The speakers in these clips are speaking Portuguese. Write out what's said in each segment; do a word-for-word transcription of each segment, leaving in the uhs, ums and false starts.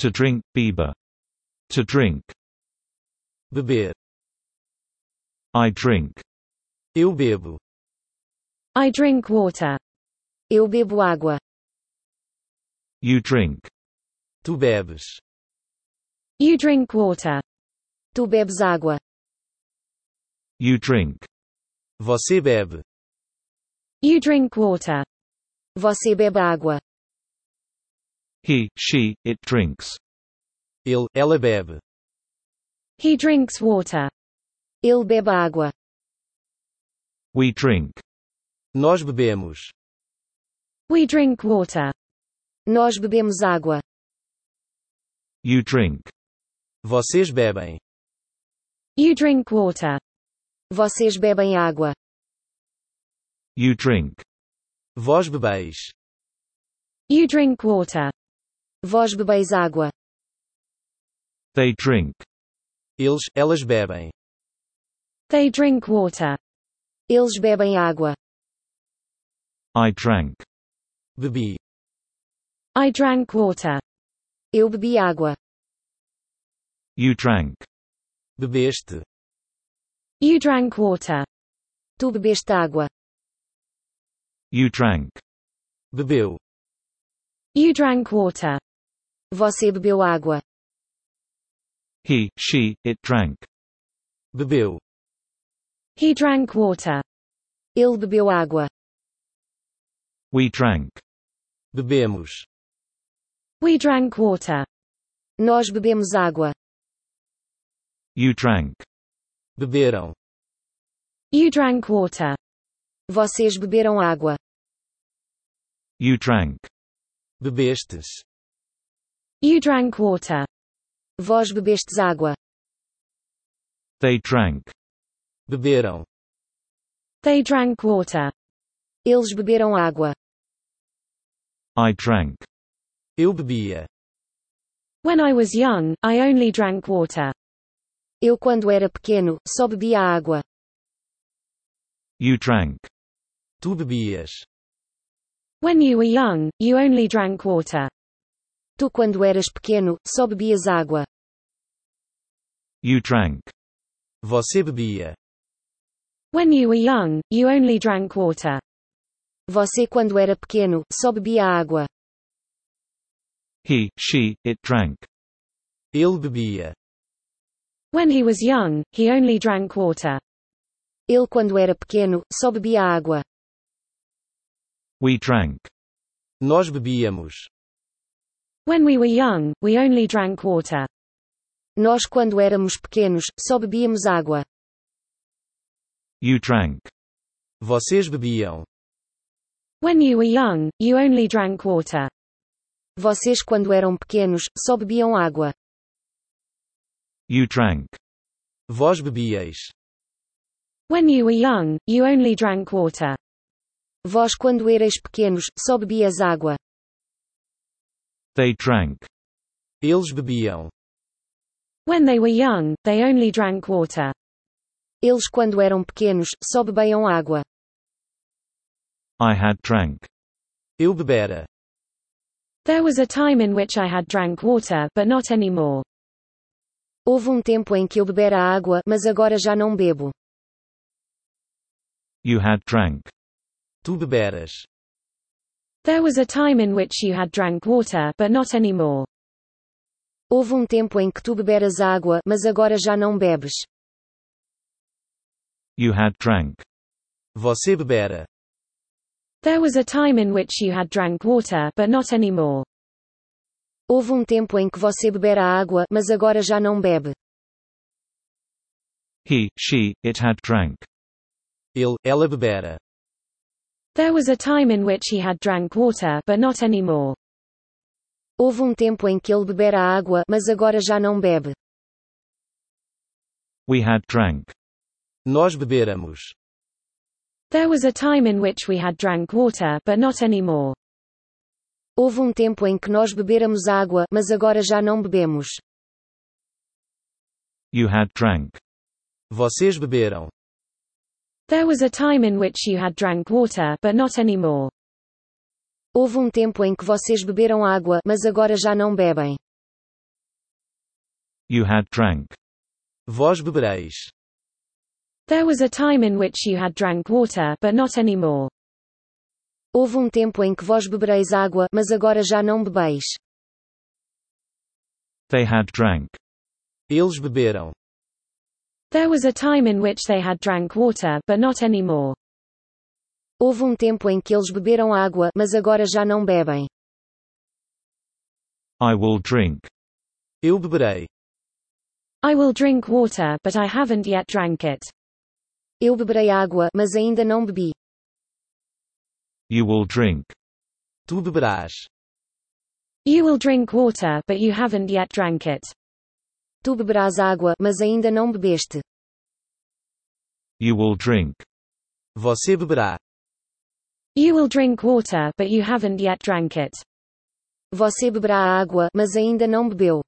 To drink, beber. To drink. Beber. I drink. Eu bebo. I drink water. Eu bebo água. You drink. Tu bebes. You drink water. Tu bebes água. You drink. Você bebe. You drink water. Você bebe água. He, she, it drinks. Ele, ela bebe. He drinks water. Ele bebe água. We drink. Nós bebemos. We drink water. Nós bebemos água. You drink. Vocês bebem. You drink water. Vocês bebem água. You drink. Vós bebeis. You drink water. Vós bebeis água. They drink. Eles, elas bebem. They drink water. Eles bebem água. I drank. Bebi. I drank water. Eu bebi água. You drank. Bebeste. You drank water. Tu bebeste água. You drank. Bebeu. You drank water. Você bebeu água. He, she, it drank. Bebeu. He drank water. Ele bebeu água. We drank. Bebemos. We drank water. Nós bebemos água. You drank. Beberam. You drank water. Vocês beberam água. You drank. Bebestes. You drank water. Vós bebestes água. They drank. Beberam. They drank water. Eles beberam água. I drank. Eu bebia. When I was young, I only drank water. Eu quando era pequeno, só bebia água. You drank. Tu bebias. When you were young, you only drank water. Tu quando eras pequeno, só bebias água. You drank. Você bebia. When you were young, you only drank water. Você quando era pequeno, só bebia água. He, she, it drank. Ele bebia. When he was young, he only drank water. Ele quando era pequeno, só bebia água. We drank. Nós bebíamos. When we were young, we only drank water. Nós quando éramos pequenos, só bebíamos água. You drank. Vocês bebiam. When you were young, you only drank water. Vocês quando eram pequenos, só bebiam água. You drank. Vós bebíeis. When you were young, you only drank water. Vós quando erais pequenos, só bebias água. They drank. Eles bebiam. When they were young, they only drank water. Eles quando eram pequenos, só bebiam água. I had drank. Eu bebera. There was a time in which I had drank water, but not anymore. Houve um tempo em que eu bebera água, mas agora já não bebo. You had drank. Tu beberas. There was a time in which you had drank water, but not anymore. Houve um tempo em que tu beberas água, mas agora já não bebes. You had drank. Você bebera. There was a time in which you had drank water, but not anymore. Houve um tempo em que você bebera água, mas agora já não bebe. He, she, it had drank. Ele, ela bebera. There was a time in which he had drank water, but not anymore. Houve um tempo em que ele bebera água, mas agora já não bebe. We had drank. Nós beberamos. There was a time in which we had drank water, but not anymore. Houve um tempo em que nós beberamos água, mas agora já não bebemos. You had drank. Vocês beberam. There was a time in which you had drank water, but not anymore. Houve um tempo em que vocês beberam água, mas agora já não bebem. You had drank. Vós bebereis. There was a time in which you had drank water, but not anymore. Houve um tempo em que vós bebereis água, mas agora já não bebeis. They had drank. Eles beberam. There was a time in which they had drank water, but not anymore. Houve um tempo em que eles beberam água, mas agora já não bebem. I will drink. Eu beberei. I will drink water, but I haven't yet drank it. Eu beberei água, mas ainda não bebi. You will drink. Tu beberás. You will drink water, but you haven't yet drank it. Tu beberás água, mas ainda não bebeste. You will drink. Você beberá. You will drink water, but you haven't yet drank it. Você beberá água, mas ainda não bebeu.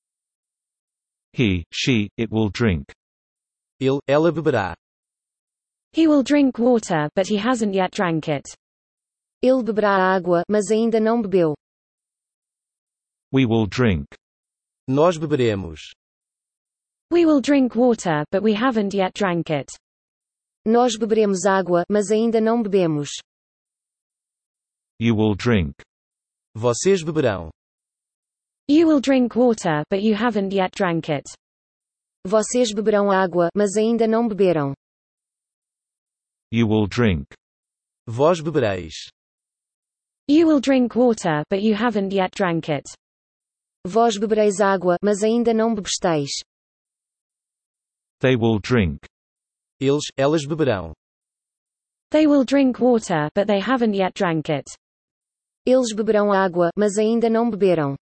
He, she, it will drink. Ele, ela beberá. He will drink water, but he hasn't yet drank it. Ele beberá água, mas ainda não bebeu. We will drink. Nós beberemos. We will drink water, but we haven't yet drank it. Nós beberemos água, mas ainda não bebemos. You will drink. Vocês beberão. You will drink water, but you haven't yet drank it. Vocês beberão água, mas ainda não beberam. You will drink. Vós bebereis. You will drink water, but you haven't yet drank it. Vós bebereis água, mas ainda não bebesteis. They will drink. Eles, elas beberão. They will drink water, but they haven't yet drank it. Eles beberão água, mas ainda não beberam.